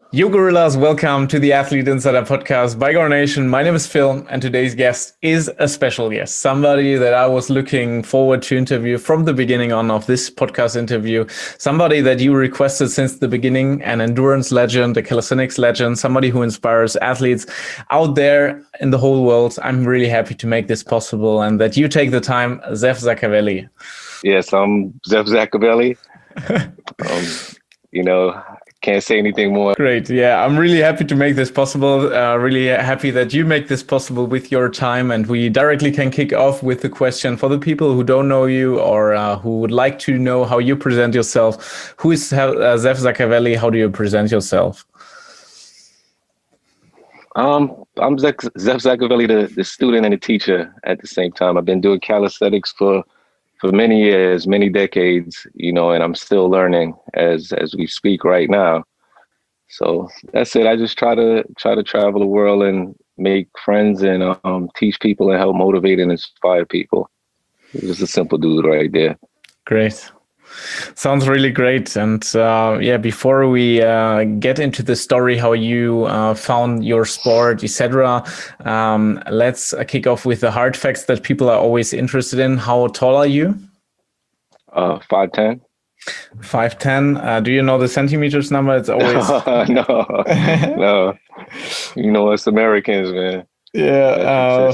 Yo, gorillas, welcome to the Athlete Insider podcast by Gore Nation. My name is Phil, and today's guest is a special guest, somebody that I was looking forward to interview from the beginning on of this podcast interview, somebody that you requested since the beginning, an endurance legend, a calisthenics legend, somebody who inspires athletes out there in the whole world. I'm really happy to make this possible and that you take the time, Zeph Zaccavelli. Yes, I'm Zeph Zaccavelli. Can't say anything more. Great. Yeah, I'm really happy to make this possible. Really happy that you make this possible with your time. And we directly can kick off with the question for the people who don't know you or who would like to know how you present yourself. Who is Zeph Zaccavelli? How do you present yourself? I'm Zeph Zaccavelli, the student and the teacher at the same time. I've been doing calisthenics for many years, many decades, and I'm still learning as we speak right now. So that's it. I just try to travel the world and make friends and teach people and help motivate and inspire people. Just a simple dude right there. Great. Sounds really great. And before we get into the story, how you found your sport, etc., let's kick off with the hard facts that people are always interested in. How tall are you? 5'10". 5'10". Do you know the centimeters number? It's always no. You know us Americans, man. Yeah.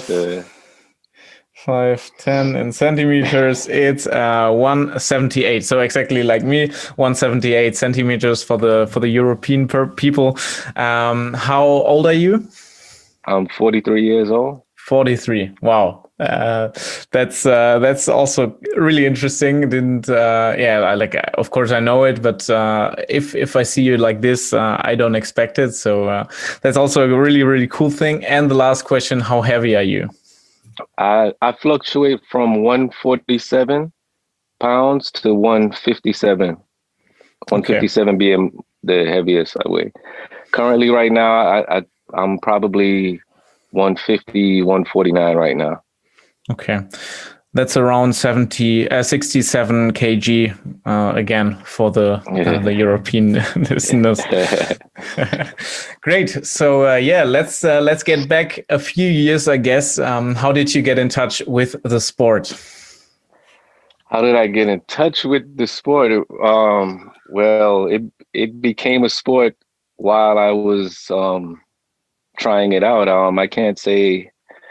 5'10" in centimeters, it's 178. So exactly like me, 178 centimeters for the European people. How old are you? I'm 43 years old. 43. Wow. That's also really interesting. Of course I know it, but if I see you like this, I don't expect it. So that's also a really, really cool thing. And the last question, how heavy are you? I fluctuate from 147 pounds to 157. 157 being the heaviest I weigh. Currently, right now, I'm probably 150, 149 right now. Okay. That's around 67 kg again for the European listeners. Great. So let's get back a few years, I guess. How did you get in touch with the sport? How did I get in touch with the sport? Well, it became a sport while I was trying it out. I can't say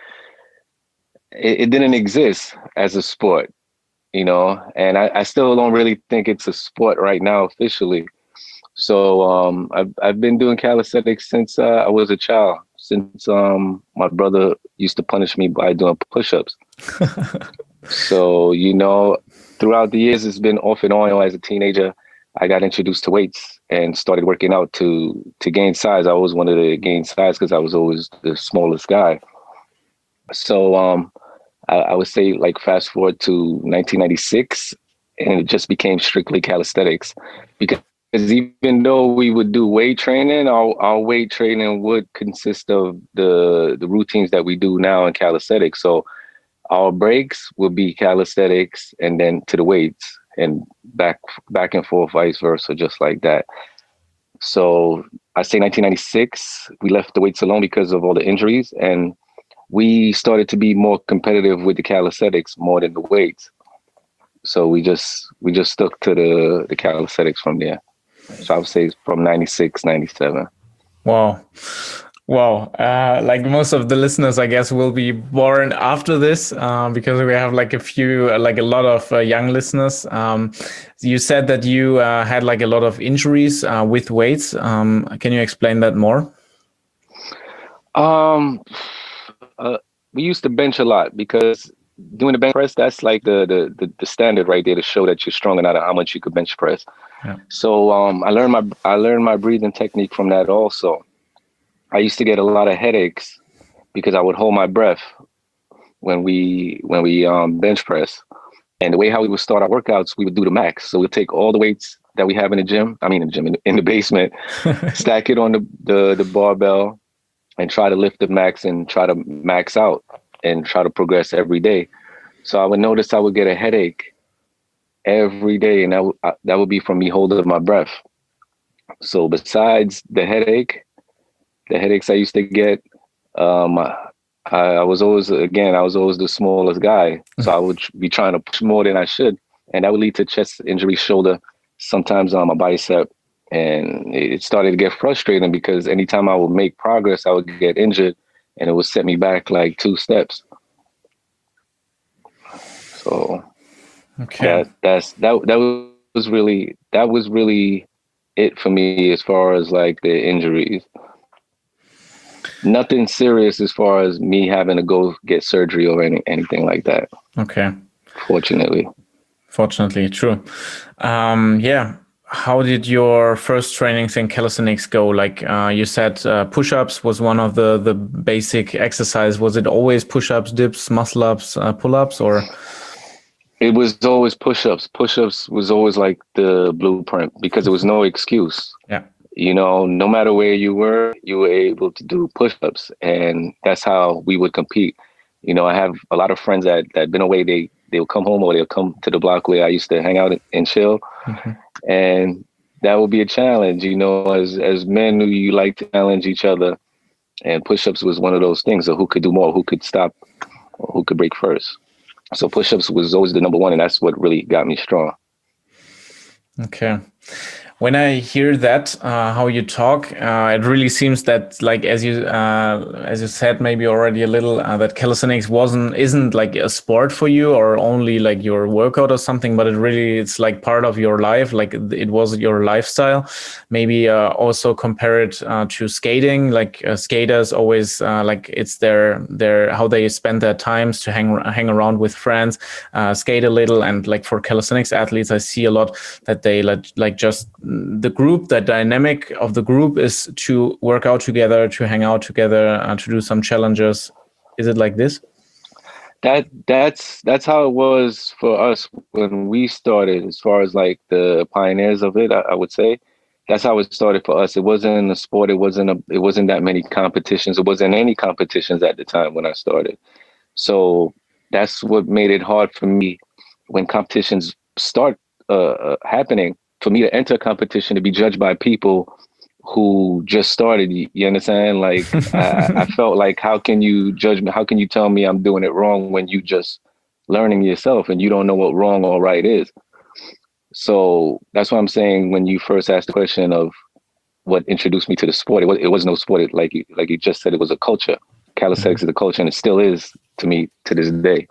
it didn't exist as a sport, and I still don't really think it's a sport right now officially. So I've been doing calisthenics since I was a child, since my brother used to punish me by doing push-ups. So, throughout the years, it's been off and on. As a teenager, I got introduced to weights and started working out to gain size. I always wanted to gain size because I was always the smallest guy. So I would say, like, fast forward to 1996, and it just became strictly calisthenics. Because even though we would do weight training, our weight training would consist of the routines that we do now in calisthenics. So our breaks would be calisthenics and then to the weights and back and forth, vice versa, just like that. So I say 1996, we left the weights alone because of all the injuries, and we started to be more competitive with the calisthenics more than the weights. So we just stuck to the calisthenics from there. So I would say from 96, 97. Wow. Like most of the listeners, I guess, will be born after this because we have like a lot of young listeners. You said that you had like a lot of injuries with weights. Can you explain that more? We used to bench a lot because doing the bench press, that's like the standard right there to show that you're strong and how much you could bench press. Yeah. So I learned my breathing technique from that also. I used to get a lot of headaches because I would hold my breath when we bench press. And the way how we would start our workouts, we would do the max. So we'd take all the weights that we have in the basement, stack it on the barbell, and try to lift the max and try to max out and try to progress every day. So I would notice I would get a headache every day, and that would be from me holding my breath. So besides the headaches I used to get, I was always, again, I was always the smallest guy. So I would be trying to push more than I should. And that would lead to chest injury, shoulder, sometimes on my bicep. And it started to get frustrating because anytime I would make progress, I would get injured and it would set me back like 2 steps. So Okay. that was really it for me as far as like the injuries. Nothing serious as far as me having to go get surgery or anything like that. Okay. Fortunately. Fortunately, true. Yeah. How did your first trainings in calisthenics go? Like you said, push-ups was one of the basic exercise. Was it always push-ups, dips, muscle-ups, pull-ups, or? It was always push-ups. Push-ups was always like the blueprint because there was no excuse. Yeah. You know, no matter where you were able to do push-ups, and that's how we would compete. You know, I have a lot of friends that been away. They'll come home or they'll come to the block where I used to hang out and chill, and that would be a challenge. You know, as men, you like to challenge each other, and push-ups was one of those things. So who could do more? Who could stop? Or who could break first? So push-ups was always the number one, and that's what really got me strong. Okay. When I hear that, how you talk, it really seems that, like as you said, maybe already a little, that calisthenics isn't like a sport for you or only like your workout or something, but it's like part of your life, like it was your lifestyle. Maybe also compare it to skating. Like skaters always like it's their how they spend their times to hang around with friends, skate a little, and like for calisthenics athletes, I see a lot that they like just the group, the dynamic of the group is to work out together, to hang out together, to do some challenges. Is it like this? That's how it was for us when we started. As far as like the pioneers of it, I would say that's how it started for us. It wasn't a sport. It wasn't that many competitions. It wasn't any competitions at the time when I started. So that's what made it hard for me when competitions start happening, for me to enter a competition to be judged by people who just started. You understand? Like I felt like, how can you judge me? How can you tell me I'm doing it wrong when you just learning yourself and you don't know what wrong or right is? So that's what I'm saying. When you first asked the question of what introduced me to the sport, it was no sport. Like you just said, it was a culture. Calisthenics is a culture, and it still is to me to this day.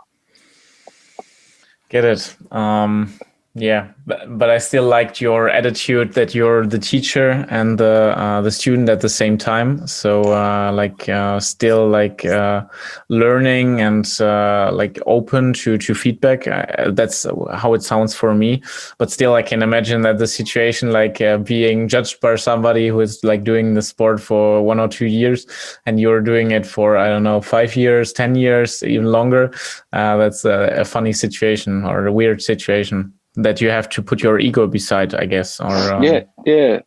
Get it. Yeah, but I still liked your attitude that you're the teacher and the student at the same time. So still learning and like open to feedback. That's how it sounds for me. But still, I can imagine that the situation like being judged by somebody who is like doing the sport for 1 or 2 years, and you're doing it for, I don't know, 5 years, 10 years, even longer. That's a funny situation or a weird situation that you have to put your ego beside, I guess. Or yeah.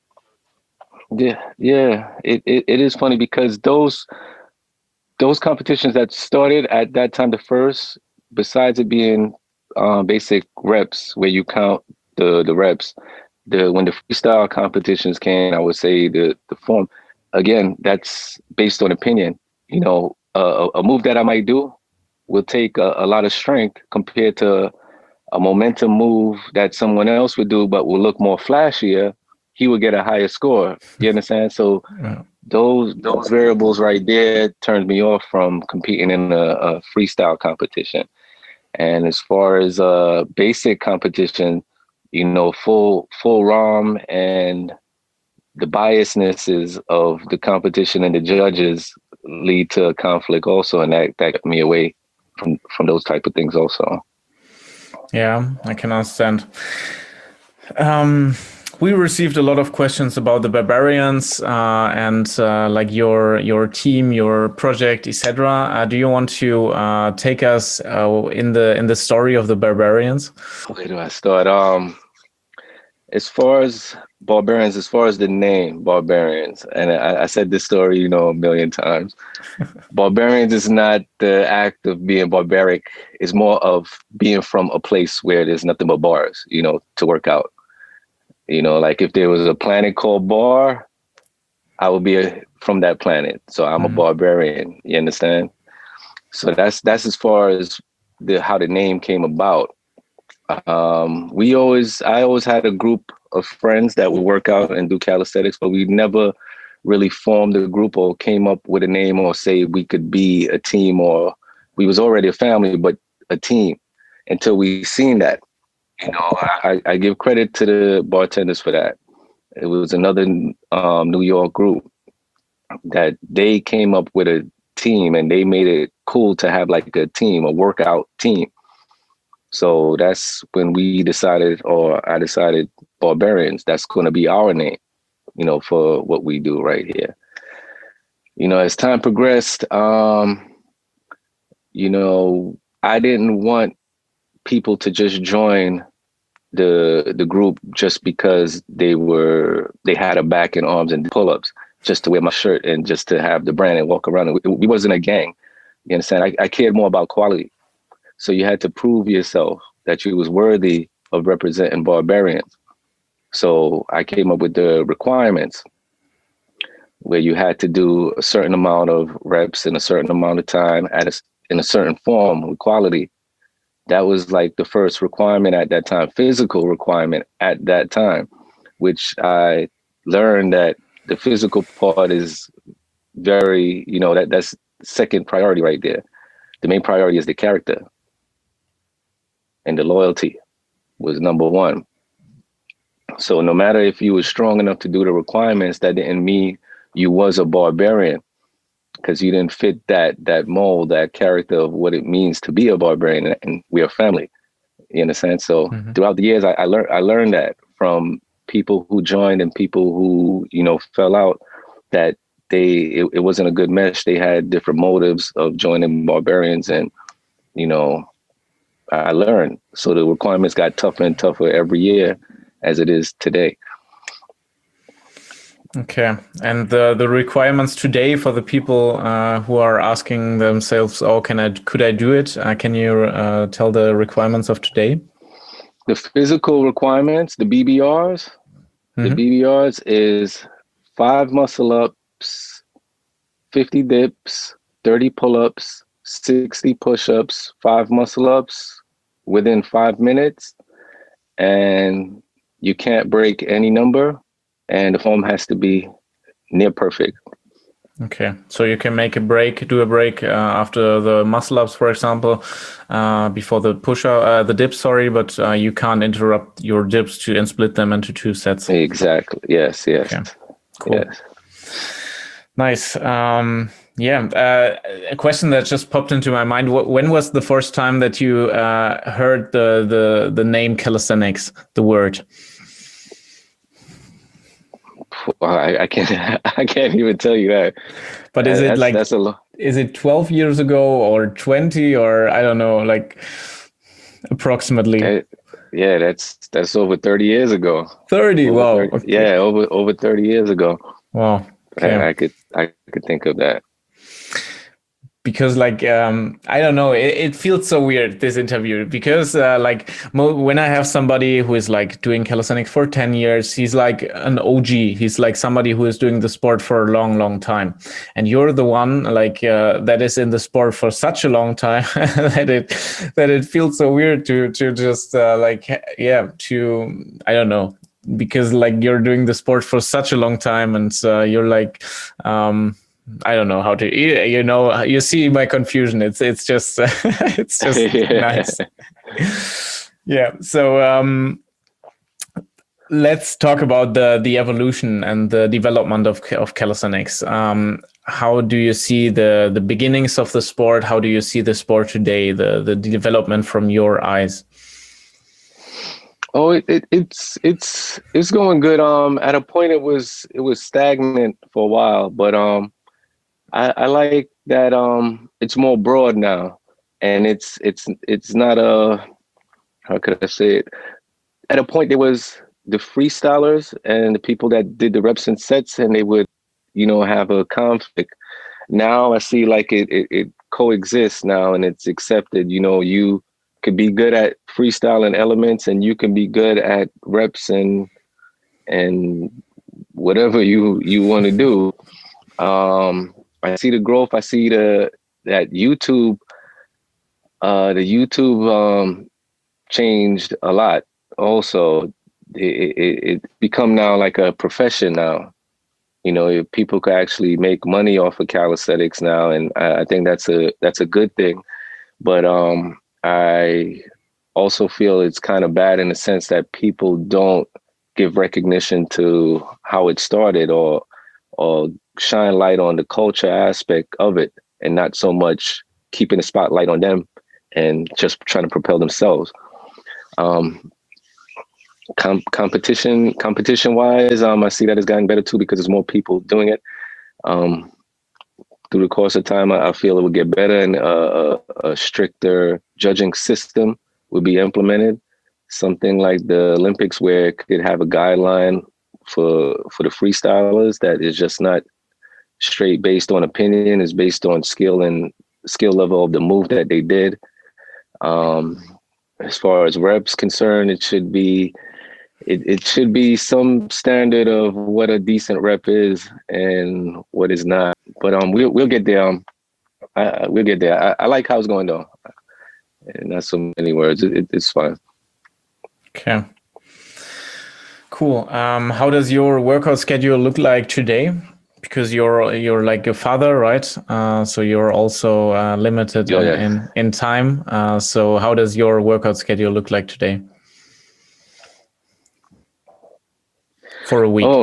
It is funny because those competitions that started at that time, the first, besides it being basic reps where you count the reps, when the freestyle competitions came, I would say the form, again, that's based on opinion. You know, a move that I might do will take a lot of strength compared to a momentum move that someone else would do, but will look more flashier. He would get a higher score. You understand? So those variables right there turned me off from competing in a freestyle competition. And as far as basic competition, you know, full ROM and the biasnesses of the competition and the judges lead to conflict also, and that got me away from those type of things also. Yeah, I can understand. We received a lot of questions about the Barbarians and like your team, your project, etc. Do you want to take us in the story of the Barbarians? Where do I start? As far as Barbarians, as far as the name Barbarians, and I said this story, you know, 1 million times. Barbarians is not the act of being barbaric. It's more of being from a place where there's nothing but bars, you know, to work out. You know, like if there was a planet called Bar, I would be from that planet. So I'm a barbarian. You understand? So that's as far as how the name came about. I always had a group of friends that would work out and do calisthenics, but we never really formed a group or came up with a name or say we could be a team, or we was already a family, but a team until we seen that. You know, I give credit to the bartenders for that. It was another New York group that they came up with a team, and they made it cool to have like a team, a workout team. So that's when we decided, or I decided, Barbarians, that's going to be our name, you know, for what we do right here. You know, as time progressed, you know, I didn't want people to just join the group just because they had a back and arms and pull-ups, just to wear my shirt and just to have the brand and walk around. We wasn't a gang. You understand? I cared more about quality. So you had to prove yourself that you was worthy of representing Barbarians. So I came up with the requirements where you had to do a certain amount of reps in a certain amount of time in a certain form with quality. That was like the first requirement at that time, physical requirement at that time, which I learned that the physical part is very, you know, that's second priority right there. The main priority is the character. And the loyalty was number one. So no matter if you were strong enough to do the requirements, that didn't mean you was a barbarian, because you didn't fit that mold, that character of what it means to be a barbarian. And we are family, you understand? So throughout the years, I learned that from people who joined and people who, you know, fell out, that it wasn't a good mesh. They had different motives of joining Barbarians, and, you know, I learned. So the requirements got tougher and tougher every year as it is today. Okay. And the requirements today for the people who are asking themselves, oh, could I do it? Can you tell the requirements of today? The physical requirements, the BBRs, the BBRs is 5 muscle ups, 50 dips, 30 pull-ups, 60 push-ups, 5 muscle ups within 5 minutes, and you can't break any number, and the form has to be near perfect. Okay, so you can do a break after the muscle ups, for example, before the the dips, but you can't interrupt your dips and split them into 2 sets. Exactly. Yes. Okay. Cool. Yes. Nice. A question that just popped into my mind. When was the first time that you heard the name calisthenics, the word? I can't even tell you that. But is it like, is it 12 years ago or 20, or I don't know, like approximately? Yeah, that's over 30 years ago. 30, wow. 30, okay. Yeah, over 30 years ago. Wow. Okay. I could think of that. Because I don't know, it feels so weird, this interview, because when I have somebody who is like doing calisthenics for 10 years, he's like an OG. He's like somebody who is doing the sport for a long, long time. And you're the one that is in the sport for such a long time that it feels so weird to just I don't know, because you're doing the sport for such a long time, and you're like, I don't know how to, you see my confusion. It's just, it's just nice. Yeah. So, let's talk about the evolution and the development of calisthenics. How do you see the beginnings of the sport? How do you see the sport today, the development from your eyes? Oh, it's going good. At a point it was stagnant for a while, but I like that it's more broad now, and it's not how could I say it? At a point there was the freestylers and the people that did the reps and sets, and they would, have a conflict. Now I see like it coexists now, and it's accepted. You could be good at freestyling elements, and you can be good at reps and and whatever you want to do. I see the growth. I see that YouTube, changed a lot. Also, it become now like a profession now. You know, people could actually make money off of calisthenics now, and I think that's a good thing. But I also feel it's kind of bad in the sense that people don't give recognition to how it started, or shine light on the culture aspect of it, and not so much keeping the spotlight on them and just trying to propel themselves. Competition wise, I see that it's gotten better too because there's more people doing it. Through the course of time, I feel it would get better, and a stricter judging system would be implemented. Something like the Olympics, where it could have a guideline for the freestylers that is just not straight based on opinion, is based on skill and skill level of the move that they did. As far as reps concerned, it should be some standard of what a decent rep is and what is not. But we'll get there. We'll get there. I like how it's going though, and not so many words. It's fine. Okay. Cool. How does your workout schedule look like today? Because you're like a father, right? So you're also limited in time. So how does your workout schedule look like today? For a week.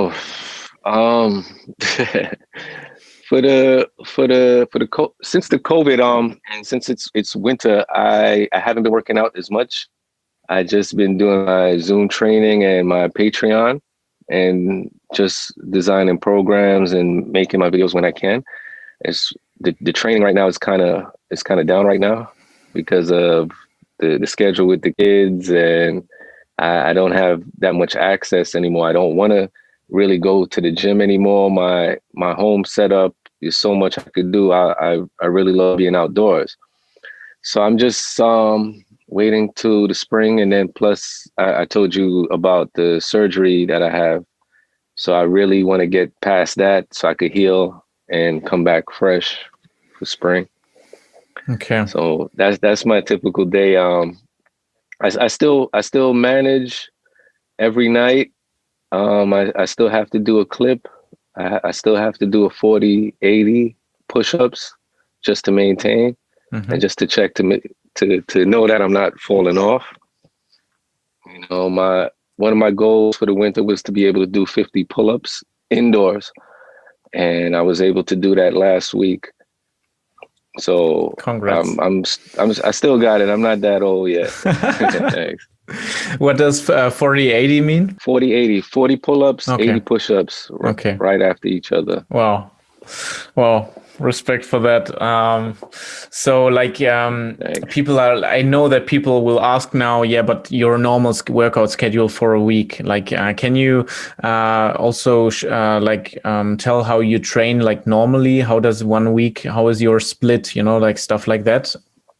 Since the COVID, and since it's winter, I haven't been working out as much. I just been doing my Zoom training and my Patreon, and just designing programs and making my videos when I can. It's the training right now is kind of down right now because of the schedule with the kids, and I don't have that much access anymore. I don't want to really go to the gym anymore. My home setup is so much I could do. I really love being outdoors. So I'm just waiting to the spring, and then plus I told you about the surgery that I have. So I really want to get past that so I could heal and come back fresh for spring. Okay. So that's my typical day. I still manage every night. I still have to do a clip. I still have to do a 40-80 push-ups just to maintain, and just to check to know that I'm not falling off. You know, one of my goals for the winter was to be able to do 50 pull-ups indoors, and I was able to do that last week. So congrats. I still got it. I'm not that old yet. Thanks. What does 40-80 mean? 40-80, 40 pull-ups, 80 push-ups, right after each other. Wow. Well, respect for that. So like I know that people will ask now, yeah, but your normal workout schedule for a week, like, can you also tell how you train like normally? How does 1 week, how is your split, like stuff like that?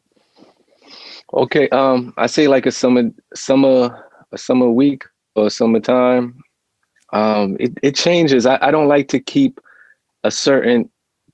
Okay. I say like a summer week or summertime. It changes. I don't like to keep a certain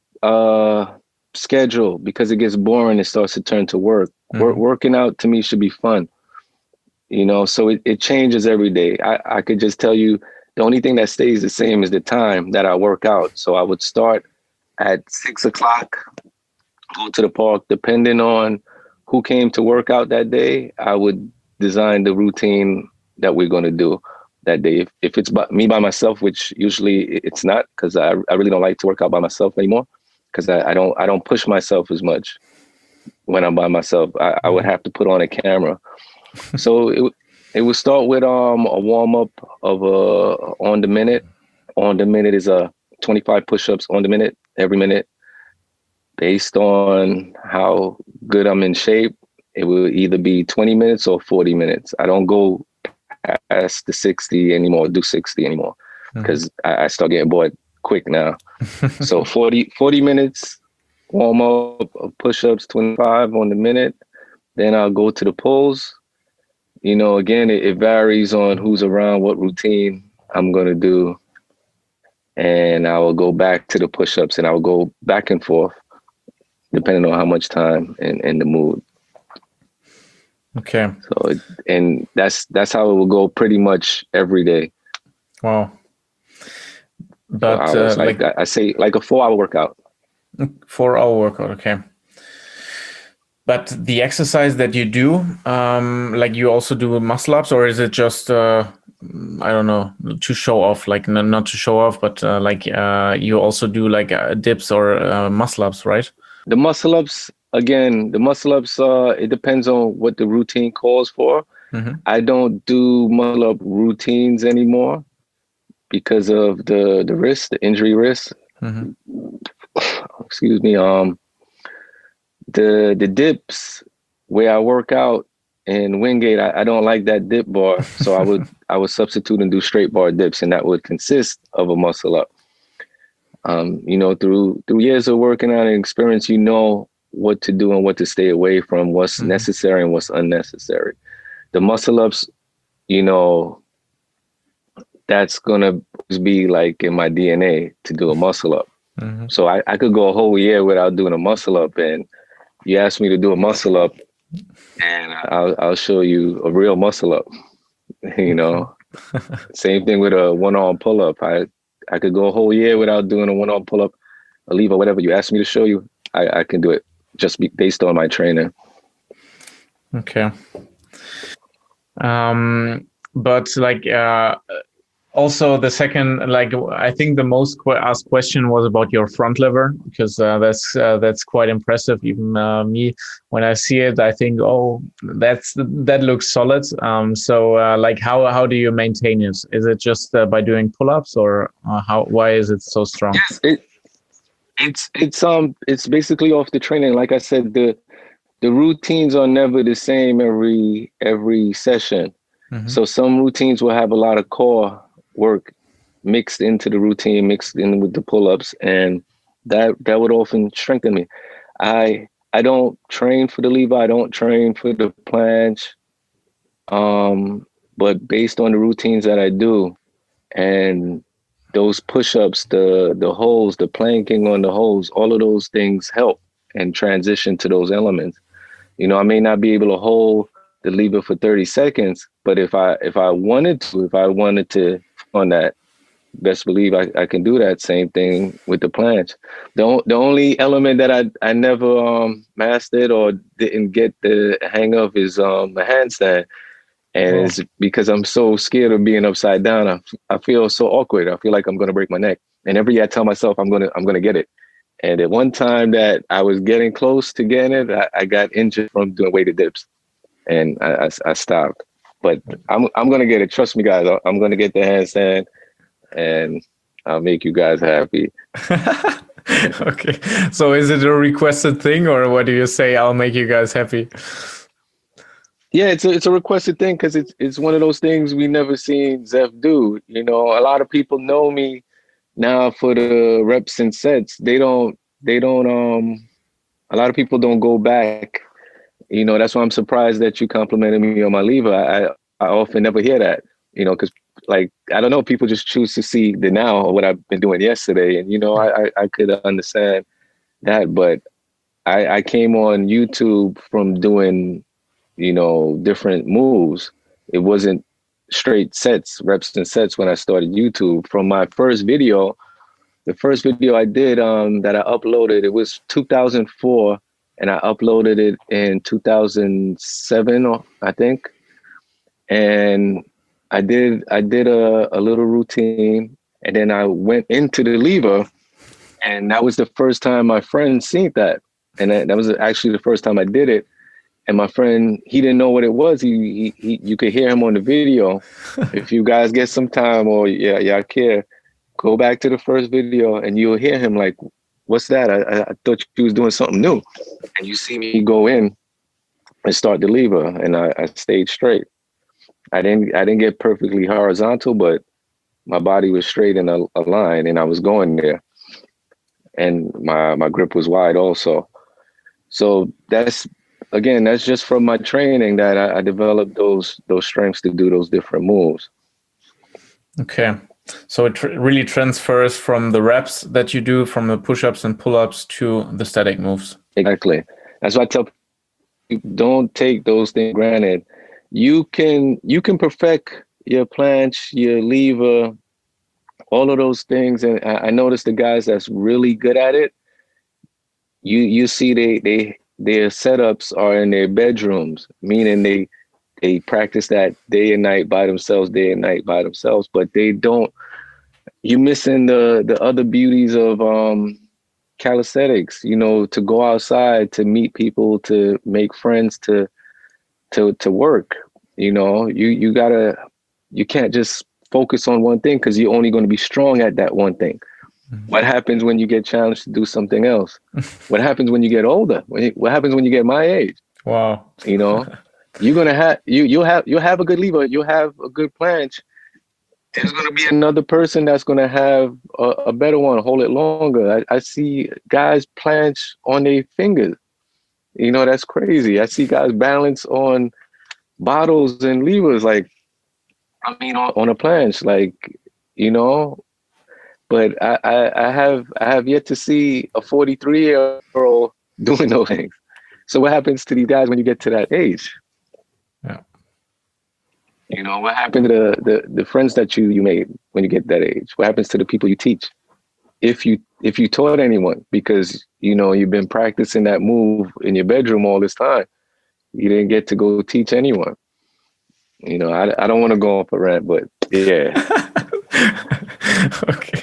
schedule because it gets boring. It starts to turn to work. Working out to me should be fun, so it changes every day. I could just tell you the only thing that stays the same is the time that I work out. So I would start at 6 o'clock, go to the park. Depending on who came to work out that day, I would design the routine that we're going to do that day. If it's me by myself, which usually it's not, because I really don't like to work out by myself anymore, because I don't push myself as much when I'm by myself. I would have to put on a camera. So it would start with a warm up of on the minute. On the minute is 25 push-ups on the minute, every minute. Based on how good I'm in shape, it will either be 20 minutes or 40 minutes. I don't go past the 60 anymore, do 60 anymore, because I start getting bored quick now. So 40 minutes, warm up of push-ups, 25 on the minute. Then I'll go to the pulls. Again, it varies on who's around, what routine I'm going to do. And I will go back to the push-ups, and I will go back and forth depending on how much time and the mood. Okay. So, and that's how it will go pretty much every day. Wow. But hours, like I say, like a 4-hour workout. 4-hour workout. Okay. But the exercise that you do, like you also do muscle ups, or is it just, I don't know, to show off, like not to show off, but like you also do like dips or muscle ups, right? The muscle ups, again, it depends on what the routine calls for. Mm-hmm. I don't do muscle up routines anymore because of the risk, the injury risk. Mm-hmm. Excuse me. The dips where I work out in Wingate, I don't like that dip bar, so I would substitute and do straight bar dips, and that would consist of a muscle up. You know, through years of working out and experience, you know what to do and what to stay away from, what's mm-hmm. necessary and what's unnecessary. The muscle ups, you know, that's gonna be like in my DNA to do a muscle up. Mm-hmm. So I could go a whole year without doing a muscle up, and you ask me to do a muscle up, and I'll show you a real muscle up. You know, same thing with a one-arm pull-up. I could go a whole year without doing a one-arm pull-up, a lever, whatever you ask me to show you. I can do it just based on my training. Okay. But like also the second, like I think the most asked question was about your front lever, because that's quite impressive. Even me, when I see it, I think, oh, that looks solid. So like how do you maintain it? Is it just by doing pull-ups, or why is it so strong? Yes, it's basically off the training. Like I said, the routines are never the same every session. Mm-hmm. So some routines will have a lot of core work mixed into the routine, mixed in with the pull-ups, and that would often strengthen me. I don't train for the lever, I don't train for the planche, but based on the routines that I do, and those push-ups, the holds, the planking on the holds, all of those things help and transition to those elements. You know, I may not be able to hold the lever for 30 seconds, but if I wanted to on that, best believe I can do that same thing with the planche. The only element that I never mastered or didn't get the hang of is the handstand. And it's because I'm so scared of being upside down. I feel so awkward. I feel like I'm going to break my neck. And every year I tell myself I'm going to get it. And at one time that I was getting close to getting it, I got injured from doing weighted dips, and I stopped. But I'm going to get it. Trust me, guys. I'm going to get the handstand, and I'll make you guys happy. Okay. So is it a requested thing, or what do you say? I'll make you guys happy. Yeah, it's a requested thing because it's one of those things we never seen Zeph do. You know, a lot of people know me now for the reps and sets. They don't a lot of people don't go back. You know, that's why I'm surprised that you complimented me on my lever. I often never hear that, you know, because like, I don't know, people just choose to see the now or what I've been doing yesterday. And, you know, I could understand that, but I came on YouTube from doing, you know, different moves. It wasn't straight sets, reps and sets when I started YouTube. From my first video, the first video I did that I uploaded, it was 2004, and I uploaded it in 2007, I think. And I did a little routine, and then I went into the lever, and that was the first time my friend seen that. And that was actually the first time I did it. And my friend, he didn't know what it was. He you could hear him on the video. If you guys get some time, or y'all care, go back to the first video and you'll hear him like, what's that? I thought you was doing something new. And you see me go in and start the lever, and I stayed straight. I didn't get perfectly horizontal, but my body was straight in a line, and I was going there. And my grip was wide also. So that's just from my training that I developed those strengths to do those different moves. Okay. So it really transfers from the reps that you do, from the push-ups and pull-ups to the static moves. Exactly. That's why I tell people, don't take those things for granted. You can perfect your planche, your lever, all of those things. And I notice the guys that's really good at it, you see their setups are in their bedrooms, meaning they practice that day and night by themselves, day and night by themselves, but they don't. You're missing the other beauties of calisthenics. To go outside, to meet people, to make friends, to work. You can't just focus on one thing because you're only going to be strong at that one thing. Mm-hmm. What happens when you get challenged to do something else? What happens when you get older? What happens when you get my age? Wow. You're gonna have you'll have a good lever, you'll have a good planche. There's gonna be another person that's gonna have a better one, hold it longer. I see guys planche on their fingers. That's crazy. I see guys balance on bottles and levers, on a planche, but I have yet to see a 43-year-old doing those things. So what happens to these guys when you get to that age? Yeah. What happened to the friends that you made when you get that age? What happens to the people you teach? If you taught anyone, because you've been practicing that move in your bedroom all this time, you didn't get to go teach anyone. I don't want to go off a rant, but yeah. Okay.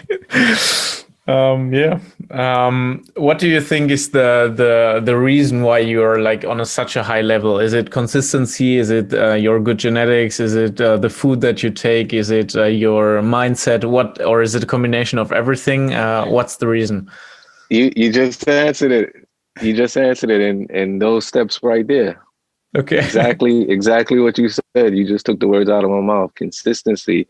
What do you think is the reason why you are on such a high level? Is it consistency? Is it your good genetics? Is it the food that you take? Is it your mindset? Or is it a combination of everything? What's the reason? You just answered it. You just answered it in those steps right there. Okay. Exactly what you said. You just took the words out of my mouth. Consistency.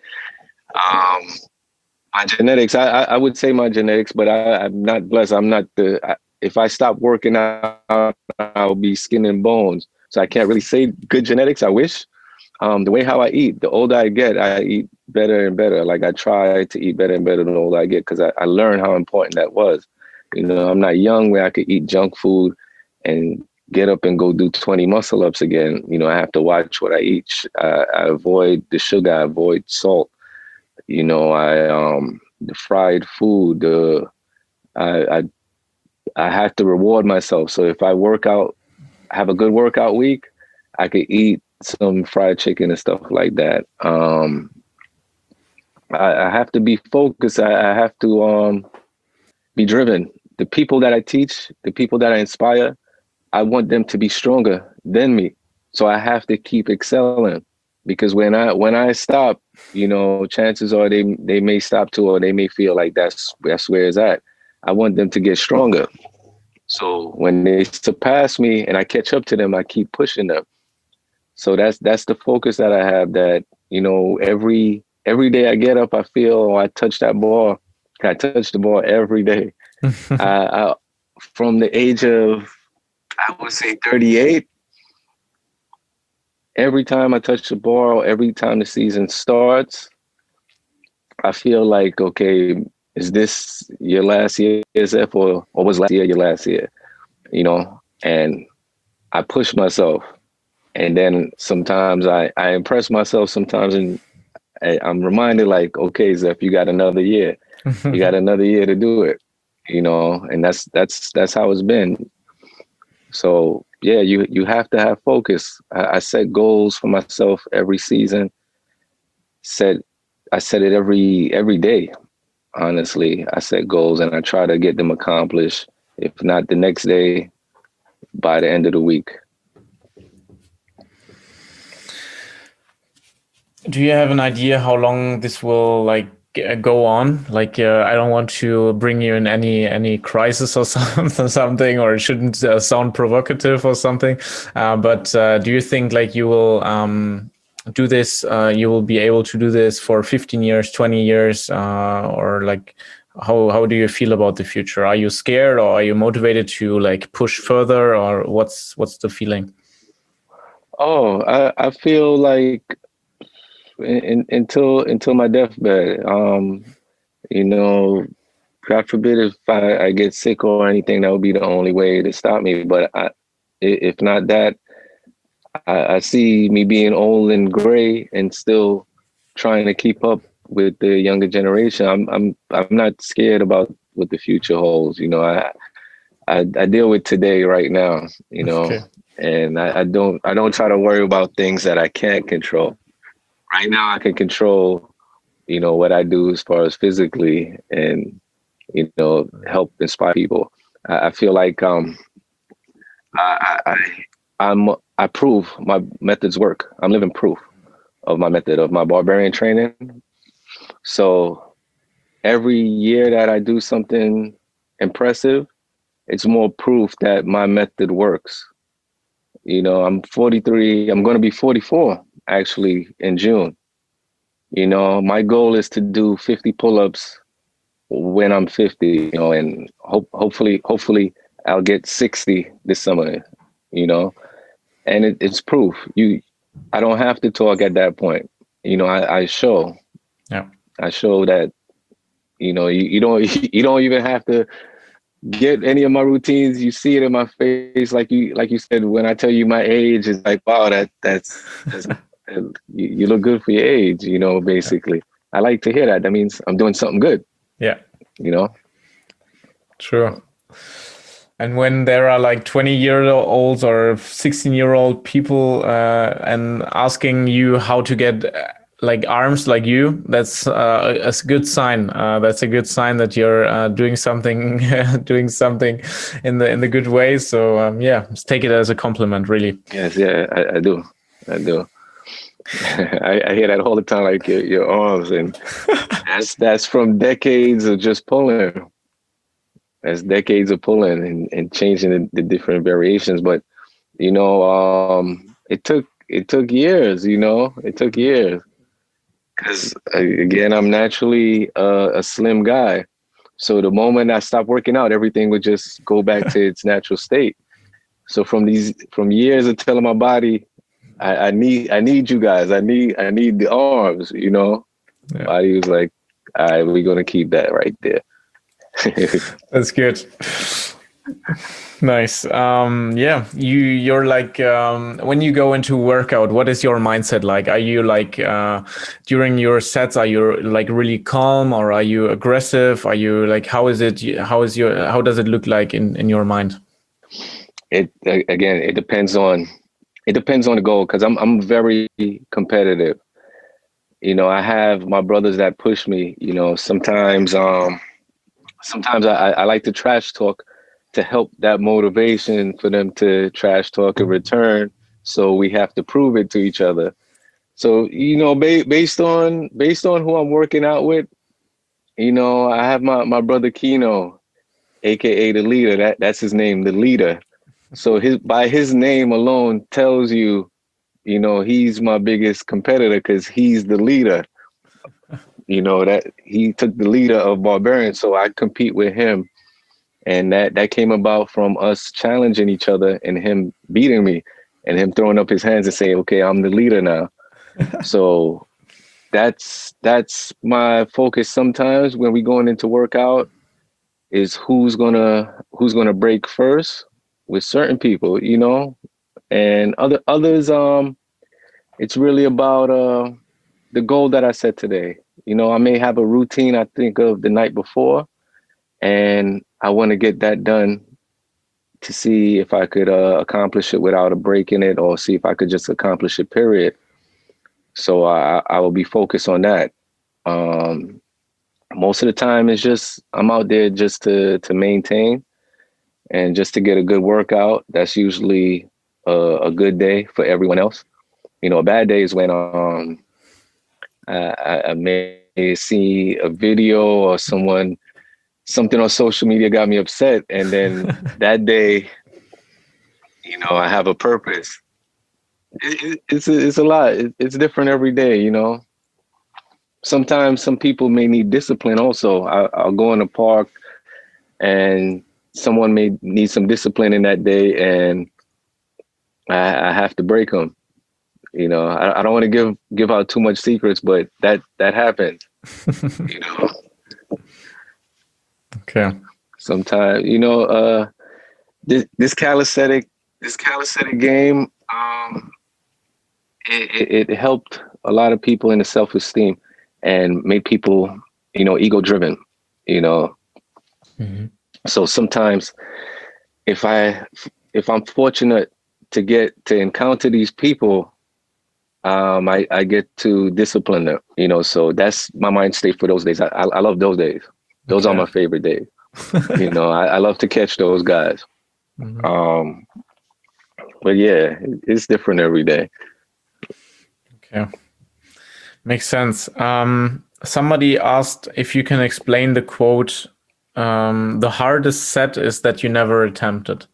My genetics, I would say my genetics, but I'm not blessed. I'm not if I stop working out, I'll be skin and bones. So I can't really say good genetics. I wish. The way how I eat, the older I get, I eat better and better. I try to eat better and better the older I get, because I learned how important that was. I'm not young where I could eat junk food and get up and go do 20 muscle ups again. I have to watch what I eat. I avoid the sugar, I avoid salt. The fried food, I have to reward myself. So if I work out, have a good workout week, I could eat some fried chicken and stuff like that. I have to be focused. I have to be driven. The people that I teach, the people that I inspire, I want them to be stronger than me. So I have to keep excelling, because when I stop, chances are they may stop too, or they may feel like that's where it's at. I want them to get stronger. So when they surpass me and I catch up to them, I keep pushing them. So that's the focus that I have, that, every day I get up, I feel, I touch that ball. I touch the ball every day. From the age of, I would say 38, every time I touch the ball, every time the season starts, I feel like, okay, is this your last year, SF, or was last year your last year? And I push myself. And then sometimes I impress myself sometimes, and I'm reminded, okay, Zeph, you got another year. You got another year to do it, and that's how it's been. So yeah, you have to have focus. I set goals for myself every season. I set it every day. Honestly, I set goals and I try to get them accomplished. If not the next day, by the end of the week. Do you have an idea how long this will go on? I don't want to bring you in any crisis or something, or it shouldn't sound provocative or something. But do you think you will do this? You will be able to do this for 15 years, 20 years, or how do you feel about the future? Are you scared, or are you motivated to push further, or what's the feeling? Oh, I feel like until my deathbed. You know, God forbid if I get sick or anything, that would be the only way to stop me. But if not that, I see me being old and gray and still trying to keep up with the younger generation. I'm not scared about what the future holds. You know, I deal with today right now. You know, Okay. and I don't try to worry about things that I can't control. Right now, I can control, you know, what I do as far as physically and, you know, help inspire people. I feel like I, I I prove my methods work. I'm living proof of my method of my barbarian training. So every year that I do something impressive, it's more proof that my method works. You know, I'm 43. I'm going to be 44 actually in June. You know, my goal is to do 50 pull-ups when I'm 50, you know, and hopefully I'll get 60 this summer, you know, and it's proof. I don't have to talk at that point. You know, I show, Yeah. I show that, you know, you don't, you don't even have to get any of my routines. You see it in my face. Like you said, when I tell you my age, it's like, wow, that's you look good for your age, you know, basically. I like to hear that. That means I'm doing something good, Yeah. you know? True. And when there are like 20-year-olds or 16-year-old people and asking you how to get like arms like you, that's a good sign. That's a good sign that you're doing something, doing something in the good way. So yeah, just take it as a compliment, really. Yes, yeah, I do. I do. I hear that all the time, like your arms, and that's from decades of just pulling. That's decades of pulling and changing the different variations. But you know, it took years. You know, it took years because again, I'm naturally a slim guy. So the moment I stopped working out, everything would just go back to its natural state. So from years of telling my body, I need you guys. I need the arms. You know, Yeah. body was like, all right, we're gonna keep that right there. That's good. Nice. Yeah, you're like when you go into workout, what is your mindset like? Are you like during your sets, are you like really calm or are you aggressive? Are you like how is it? How does it look like in your mind? It again, it depends on the goal because I'm very competitive. You know, I have my brothers that push me. You know, sometimes I like to trash talk to help that motivation for them to trash talk in return. So we have to prove it to each other. So you know, based on who I'm working out with, you know, I have my brother Kino, aka the leader. That's his name, the leader. So by his name alone tells you, you know, he's my biggest competitor because he's the leader. You know, that he took the leader of Barbarian, so I compete with him. And that came about from us challenging each other and him beating me and him throwing up his hands and saying, okay, I'm the leader now. So that's my focus sometimes when we going into workout is who's gonna break first with certain people, you know, and others it's really about the goal that I set today. You know, I may have a routine I think of the night before, and I want to get that done to see if I could accomplish it without a break in it, or see if I could just accomplish it, period. So I will be focused on that. Most of the time, it's just I'm out there just to maintain and just to get a good workout. That's usually a good day for everyone else. You know, a bad day is when I may see a video or something on social media got me upset, and then that day, you know, I have a purpose. It's a lot. It's different every day, you know. Sometimes some people may need discipline. Also, I'll go in the park, and someone may need some discipline in that day, and I have to break them. I don't want to give out too much secrets, but that happens. You know, Okay. sometimes, this calisthenic game, it helped a lot of people in the self-esteem and made people, ego driven, you know. Mhm. So sometimes if I'm fortunate to encounter these people, I get to discipline them, so that's my mind state for those days. I love those days. Those are Okay. my favorite days. I love to catch those guys. Mhm. Um, but yeah, it's different every day. Okay. Makes sense. Somebody asked if you can explain the quote, the hardest set is that you never attempted.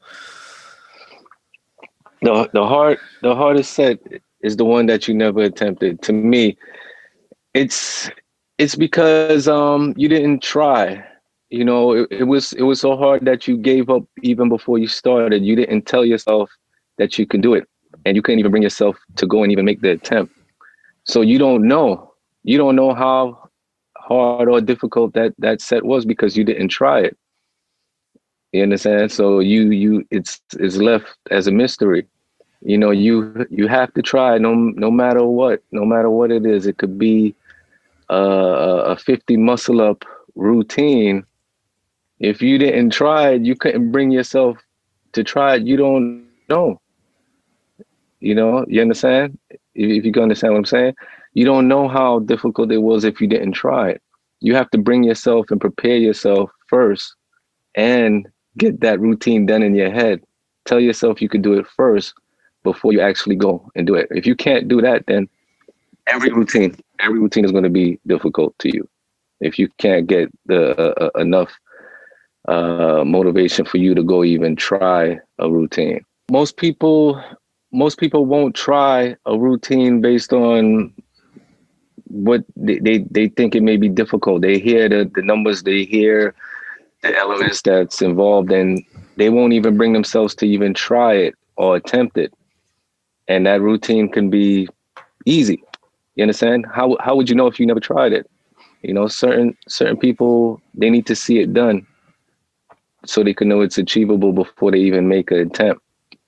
The hardest set is the one that you never attempted. To me, it's because you didn't try. It was so hard that you gave up even before you started. You didn't tell yourself that you can do it, and you couldn't even bring yourself to go and even make the attempt. So you don't know. You don't know how hard or difficult that set was because you didn't try it. You understand? So it's left as a mystery. You have to try no matter what, no matter what it is. It could be a 50 muscle up routine. If you didn't try it, you couldn't bring yourself to try it. You don't know. You understand? If you can understand what I'm saying, you don't know how difficult it was if you didn't try it. You have to bring yourself and prepare yourself first and get that routine done in your head. Tell yourself you could do it first before you actually go and do it. If you can't do that, then every routine is going to be difficult to you. If you can't get the enough motivation for you to go even try a routine. Most people won't try a routine based on what they think it may be difficult. They hear the numbers, they hear the elements that's involved, and they won't even bring themselves to even try it or attempt it. And that routine can be easy. You understand? How would you know if you never tried it? Certain people, they need to see it done so they can know it's achievable before they even make an attempt.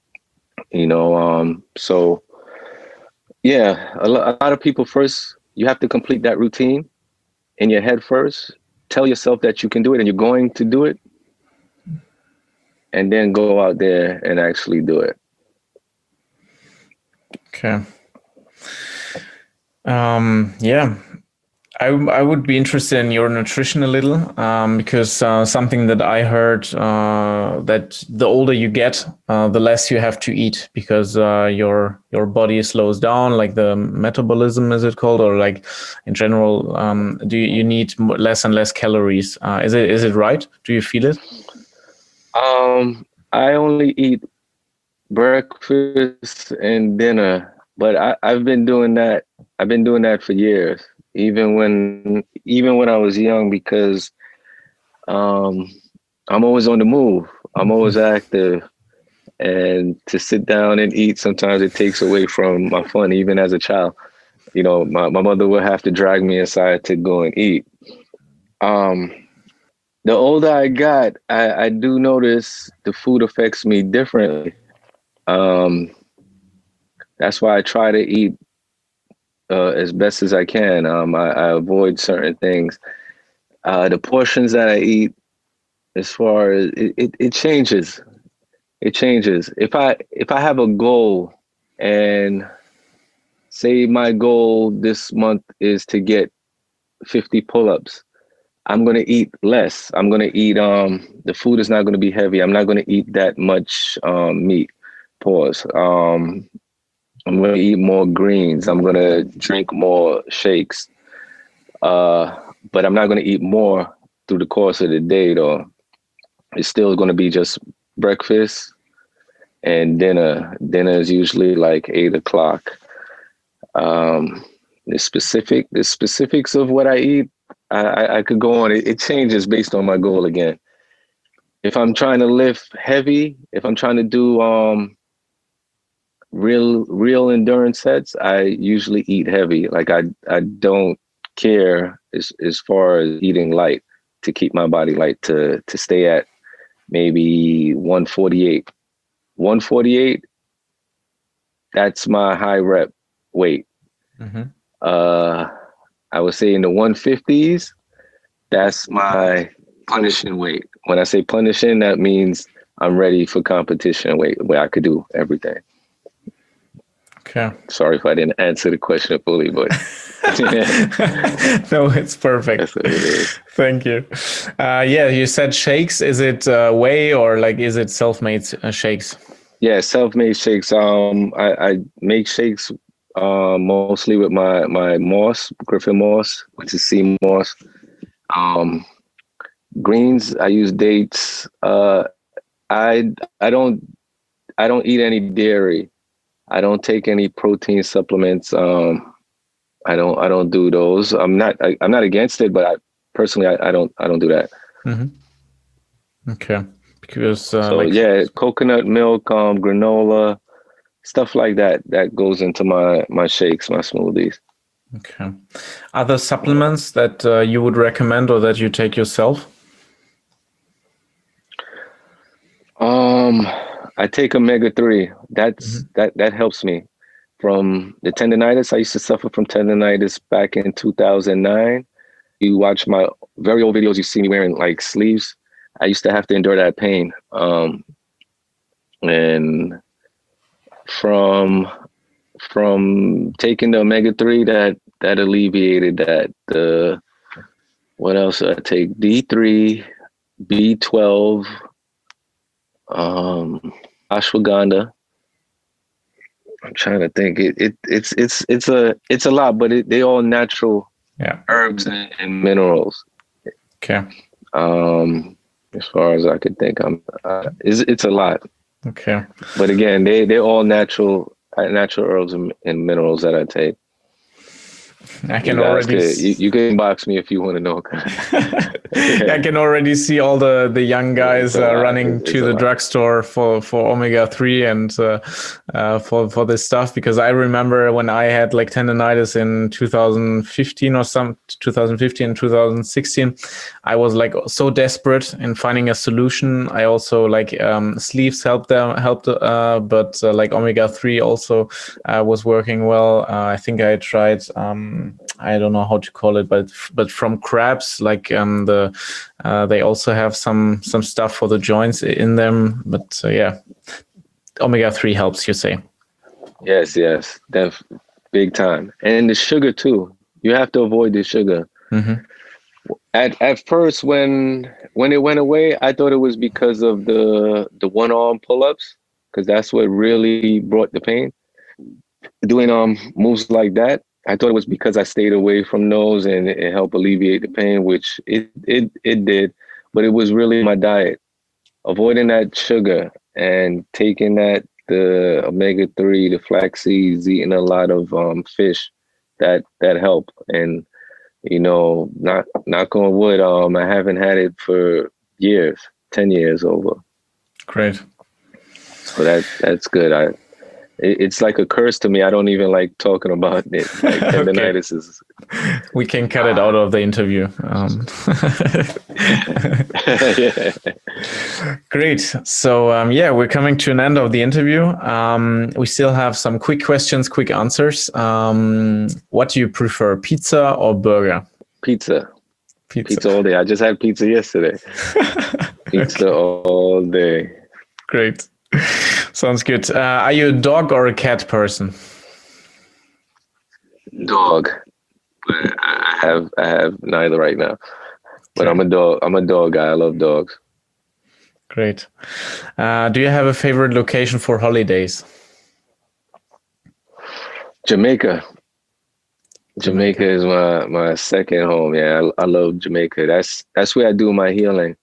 So yeah, a lot of people, first you have to complete that routine in your head first. Tell yourself that you can do it and you're going to do it, and then go out there and actually do it. Okay. Yeah. I would be interested in your nutrition a little, because something that I heard, that the older you get, the less you have to eat, because your body slows down, like the metabolism, is it called, or like in general, do you need less and less calories? Is it right? Do you feel it? I only eat breakfast and dinner, but I've been doing that. I've been doing that for years, even when I was young, because um, I'm always on the move. I'm always active, and to sit down and eat sometimes it takes away from my fun. Even as a child, my mother would have to drag me aside to go and eat. Um, the older I got, I do notice the food affects me differently. Um, that's why I try to eat as best as I can. I avoid certain things. The portions that I eat, as far as it changes. It changes. If I have a goal, and say my goal this month is to get 50 pull-ups, I'm gonna eat less. I'm gonna eat the food is not gonna be heavy. I'm not gonna eat that much meat. Pause. I'm gonna eat more greens. I'm gonna drink more shakes. But I'm not gonna eat more through the course of the day though. It's still gonna be just breakfast and dinner. Dinner is usually like 8 o'clock. Um, the specifics of what I eat, I could go on. It changes based on my goal again. If I'm trying to lift heavy, if I'm trying to do real endurance sets, I usually eat heavy. Like I don't care as far as eating light to keep my body light to stay at maybe 148. 148, that's my high rep weight. Mm-hmm. I would say in the 150s, that's my punishing weight. When I say punishing, that means I'm ready for competition weight, where I could do everything. Okay. Sorry if I didn't answer the question fully, but no, it's perfect. that's what it is. Thank you. Yeah, you said shakes. Is it whey or like is it self-made shakes? Yeah, self-made shakes. I make shakes mostly with my moss, Griffin Moss, which is sea moss. Greens, I use dates. I don't eat any dairy. I don't take any protein supplements. I don't do those. I'm not against it, but personally I don't do that. Mm-hmm. Okay. Because so yeah, coconut milk, granola, stuff like that goes into my shakes, my smoothies. Okay. Other supplements that you would recommend or that you take yourself? I take omega-3. That helps me from the tendonitis. I used to suffer from tendonitis back in 2009. You watch my very old videos, you see me wearing like sleeves. I used to have to endure that pain. And from taking the omega-3, that alleviated that. What else did I take? D3, B12, ashwagandha. I'm trying to think. It's a lot, but they all natural herbs and minerals. Okay. As far as I could think, it's a lot. Okay. But again, they're all natural herbs and minerals that I take. I can already you can inbox me if you want to know. I can already see all the young guys running to the drugstore for omega-3 and for this stuff, because I remember when I had like tendonitis in 2015 or 2016, I was like so desperate in finding a solution. I also like sleeves helped, but like omega-3 also was working well. I think I tried I don't know how to call it, but from crabs, like they also have some stuff for the joints in them. But yeah, omega-3 helps, you say? Yes, big time. And the sugar too. You have to avoid the sugar. Mm-hmm. At first, when it went away, I thought it was because of the one arm pull-ups, because that's what really brought the pain. Doing moves like that, I thought it was because I stayed away from those and it helped alleviate the pain, which it did, but it was really my diet. Avoiding that sugar and taking the omega-3, the flax seeds, eating a lot of fish, that helped. And knock on wood, I haven't had it for years, 10 years over. Great. So that's good. It's like a curse to me. I don't even like talking about it. Like tendonitis is. We can cut it out of the interview. Great. So we're coming to an end of the interview. We still have some quick questions, quick answers. What do you prefer, pizza or burger? Pizza all day. I just had pizza yesterday. Pizza all day. Great. Sounds good. Are you a dog or a cat person? Dog, but I have neither right now. But I'm a dog guy. I love dogs. Great. Do you have a favorite location for holidays? Jamaica. Jamaica is my second home. Yeah, I love Jamaica. That's where I do my healing.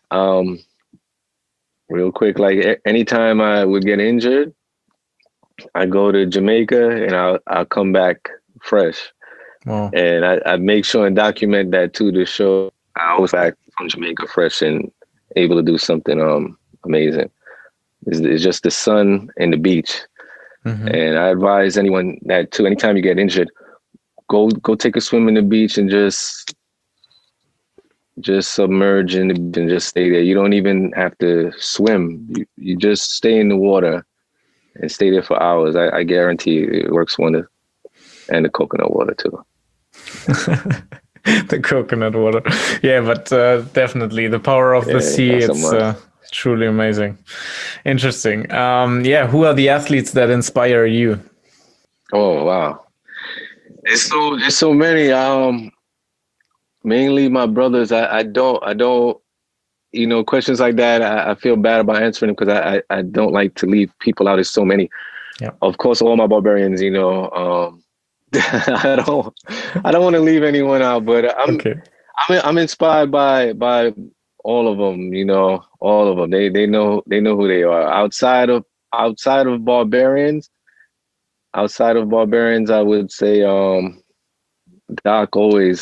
Real quick, like anytime I would get injured, I go to Jamaica and I'll come back fresh. Wow. And I make sure and document that too, to show I was back from Jamaica fresh and able to do something amazing. It's just the sun and the beach. And I advise anyone that too, anytime you get injured, go take a swim in the beach and just submerge in the beach and just stay there. You don't even have to swim. You just stay in the water and stay there for hours. I guarantee it works wonders. And the coconut water too. The coconut water. Yeah, but definitely the power of the sea, it's truly amazing. Interesting. Who are the athletes that inspire you? Oh, wow. There's so many. Mainly my brothers. I don't, questions like that, I feel bad about answering them because I don't like to leave people out. There's so many. Yeah. Of course, all my barbarians, I don't want to leave anyone out, but I'm inspired by all of them, all of them. They know who they are. Outside of barbarians, I would say Doc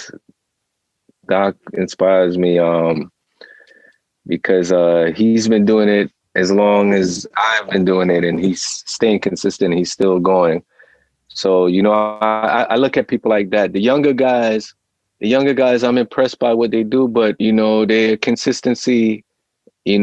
inspires me because he's been doing it as long as I've been doing it, and he's staying consistent. He's still going. So, I look at people like that. The younger guys, I'm impressed by what they do, but, their consistency, is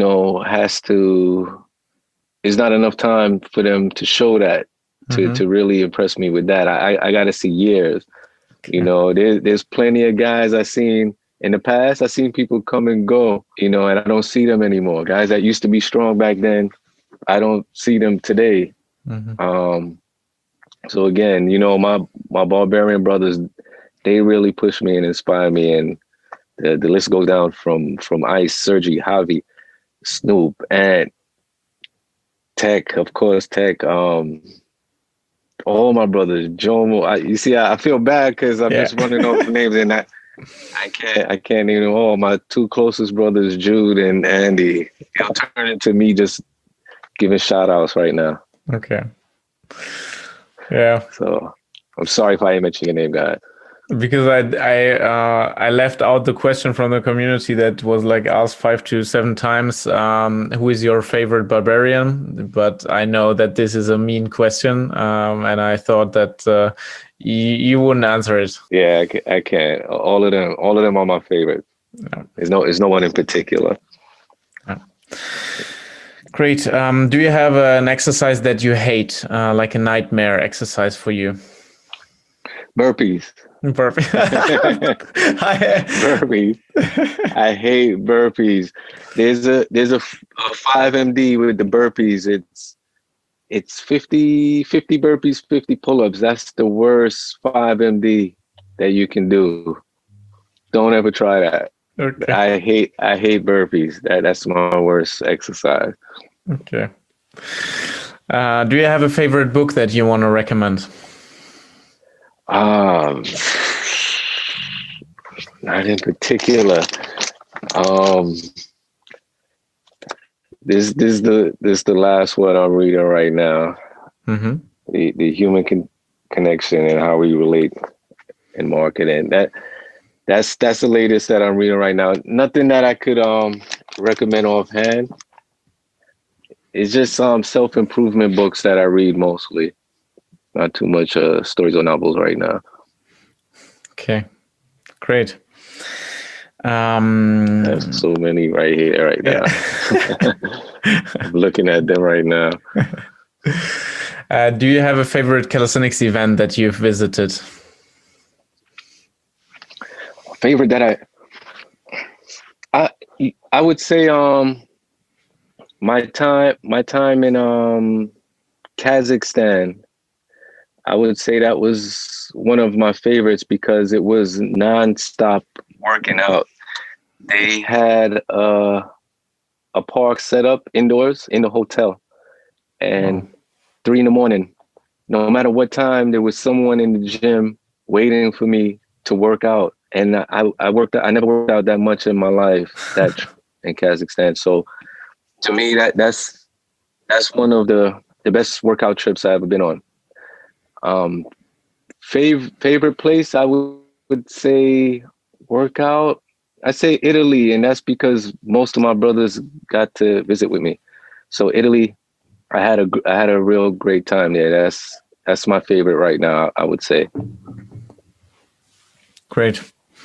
not enough time for them to show that, to really impress me with that. I got to see years. Okay. There's plenty of guys I've seen in the past. I've seen people come and go, and I don't see them anymore. Guys that used to be strong back then, I don't see them today. So again, my barbarian brothers, they really push me and inspire me, and the list goes down from Ice, Sergi, Javi, Snoop, and Tech, of course, Tech. All my brothers, Jomo. I feel bad because I'm just running off names, and I can't even. All my two closest brothers, Jude and Andy. It'll turn into me just giving shout outs right now. Okay. Yeah. So I'm sorry if I didn't mention your name, guys. Because I left out the question from the community that was asked 5 to 7 times. Who is your favorite barbarian? But I know that this is a mean question, and I thought that you wouldn't answer it. Yeah, I can't. All of them are my favorite. Yeah. There's no one in particular. Yeah. Great. Do you have an exercise that you hate, like a nightmare exercise for you? Burpees. Burpees. Burpees. I hate burpees. There's a 5MD with the burpees. It's 50 burpees, 50 pull-ups. That's the worst 5MD that you can do. Don't ever try that. Okay. I hate burpees. That's my worst exercise. Okay. Do you have a favorite book that you want to recommend? Not in particular. This is the last one I'm reading right now. The human connection and how we relate in marketing. That's the latest that I'm reading right now. Nothing that I could recommend offhand. It's just self-improvement books that I read mostly. Not too much stories or novels right now. Okay, great. There's so many right here, right now. I'm looking at them right now. Do you have a favorite calisthenics event that you've visited? Favorite that I would say my time in Kazakhstan. I would say that was one of my favorites because it was nonstop working out. They had a park set up indoors in the hotel, and 3 a.m, no matter what time, there was someone in the gym waiting for me to work out. And I never worked out that much in my life in Kazakhstan. So to me, that's one of the best workout trips I've ever been on. Favorite place, I would say workout. I say Italy, and that's because most of my brothers got to visit with me. So Italy, I had a real great time there. That's my favorite right now, I would say. Great.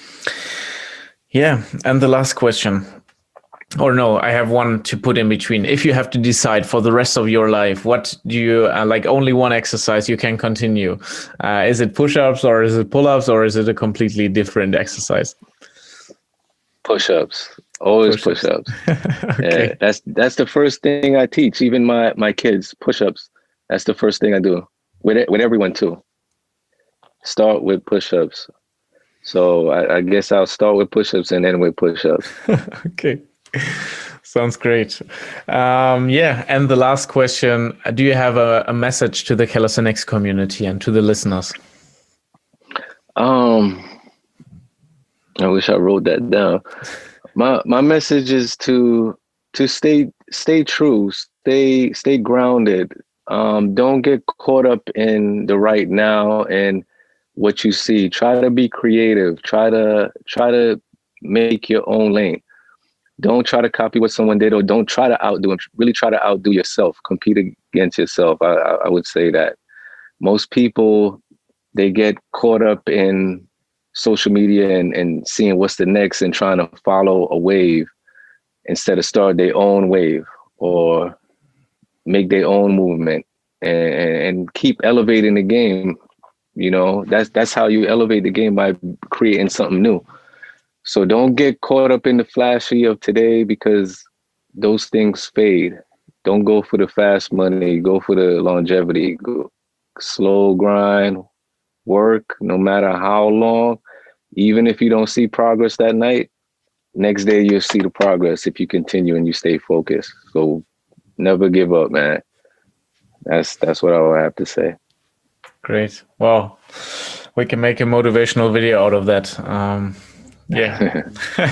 Yeah, and the last question. Or no, I have one to put in between. If you have to decide for the rest of your life, what do you like? Only one exercise you can continue. Is it push-ups, or is it pull-ups, or is it a completely different exercise? Push-ups, always push-ups. Okay. Yeah, that's the first thing I teach. Even my kids, push-ups. That's the first thing I do with everyone too. Start with push-ups. So I guess I'll start with push-ups and then with push-ups. Okay. Sounds great. Yeah. And the last question, do you have a message to the calisthenics community and to the listeners? I wish I wrote that down. My message is to stay true, stay grounded. Don't get caught up in the right now and what you see. Try to be creative. Try to make your own lane. Don't try to copy what someone did, or don't try to outdo them. Really try to outdo yourself. Compete against yourself. I would say that most people, they get caught up in social media and seeing what's the next and trying to follow a wave instead of start their own wave or make their own movement and keep elevating the game. You know, that's how you elevate the game, by creating something new. So don't get caught up in the flashy of today, because those things fade. Don't go for the fast money, go for the longevity. Go slow grind, work no matter how long. Even if you don't see progress that night, next day you'll see the progress if you continue and you stay focused. So never give up, man. That's what I would have to say. Great. Well, we can make a motivational video out of that. Yeah.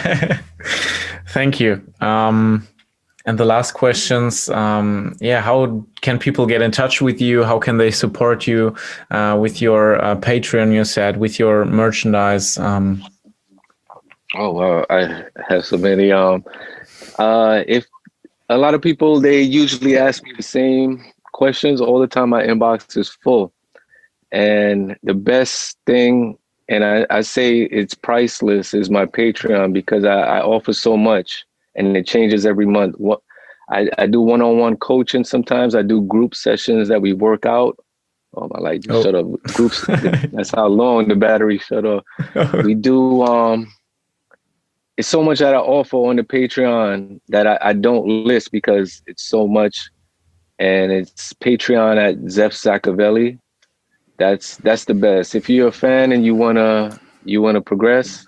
Thank you. And the last questions, yeah, how can people get in touch with you? How can they support you with your Patreon, you said, with your merchandise? Oh, wow. I have so many. If a lot of people, they usually ask me the same questions all the time. My inbox is full. And the best thing, and I say it's priceless, is my Patreon, because I offer so much and it changes every month. What I do one-on-one coaching sometimes. I do group sessions that we work out. Oh, my light just shut up. Groups, that's how long the battery shut off. We do, it's so much that I offer on the Patreon that I don't list because it's so much. And it's Patreon at Zeph Zaccavelli. That's the best. If you're a fan and you wanna progress,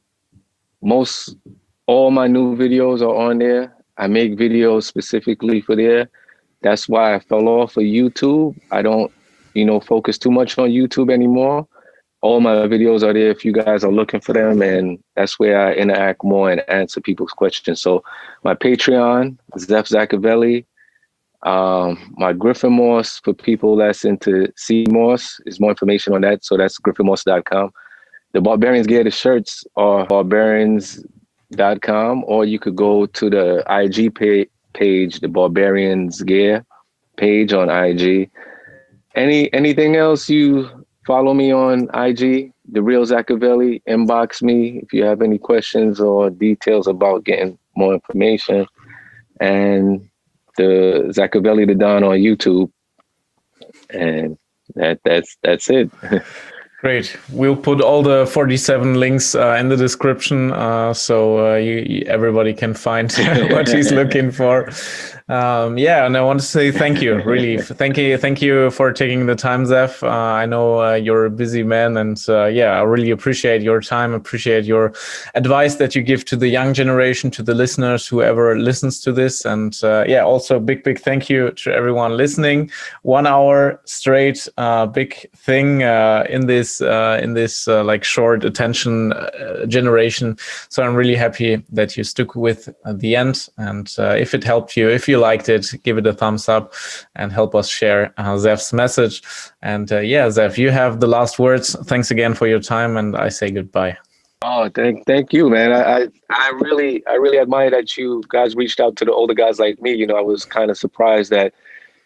all my new videos are on there. I make videos specifically for there. That's why I fell off of YouTube. I don't, focus too much on YouTube anymore. All my videos are there if you guys are looking for them, and that's where I interact more and answer people's questions. So my Patreon, Zeph Zaccavelli. My Griffin Moss, for people that's into sea moss, is more information on that. So that's griffinmoss.com. The Barbarians Gear, the shirts are barbarians.com, or you could go to the IG page, the Barbarians Gear page on IG. Anything else, you follow me on IG, The Real Zaccavelli. Inbox me if you have any questions or details about getting more information. And the Zaccavelli the Don on YouTube, and that's it. Great. We'll put all the 47 links in the description, so everybody can find what he's looking for. Yeah, and I want to say thank you, really. Thank you for taking the time, Zeph. I know you're a busy man, and yeah, I really appreciate your time, appreciate your advice that you give to the young generation, to the listeners, whoever listens to this. And yeah, also big thank you to everyone listening. 1 hour straight, big thing in this like short attention generation. So I'm really happy that you stuck with the end. And if it helped you, if you liked it, give it a thumbs up and help us share Zeph's message. And yeah, Zeph, you have the last words. Thanks again for your time, and I say goodbye. Oh, thank you, man. I really admire that you guys reached out to the older guys like me. I was kind of surprised that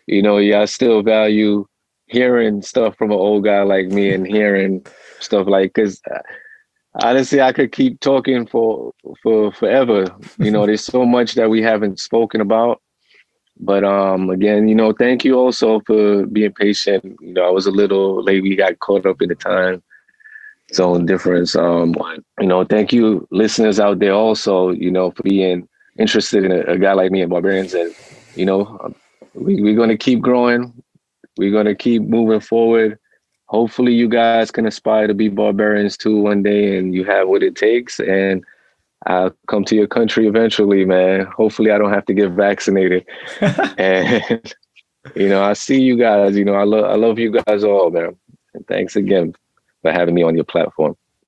I still value hearing stuff from an old guy like me and hearing stuff like, because honestly, I could keep talking for forever. There's so much that we haven't spoken about. But again, thank you also for being patient. I was a little late. We got caught up in the time zone difference. Thank you, listeners out there also, for being interested in a guy like me and Barbarians. And, we're going to keep growing. We're going to keep moving forward. Hopefully you guys can aspire to be Barbarians too one day, and you have what it takes. And I'll come to your country eventually, man. Hopefully I don't have to get vaccinated. And, I see you guys, I love you guys all, man. And thanks again for having me on your platform.